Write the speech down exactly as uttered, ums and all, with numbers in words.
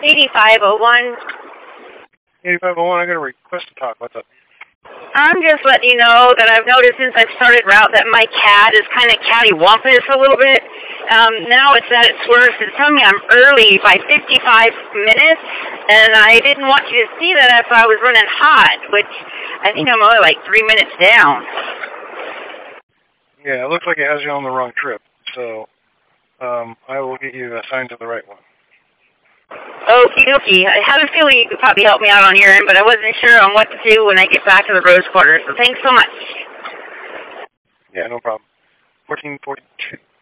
eighty-five oh one. eighty-five oh one, I got a request to talk. What's up? I'm just letting you know that I've noticed since I've started route that my cat is kind of cattywampus a little bit. Um, now it's at its worst. It's telling me I'm early by fifty-five minutes, and I didn't want you to see that if I was running hot, which I think I'm only like three minutes down. Yeah, it looks like it has you on the wrong trip, so um, I will get you assigned to the right one. Okie dokie. I had a feeling you could probably help me out on your end, but I wasn't sure on what to do when I get back to the Rose Quarters, so thanks so much. Yeah, no problem. fourteen forty-two.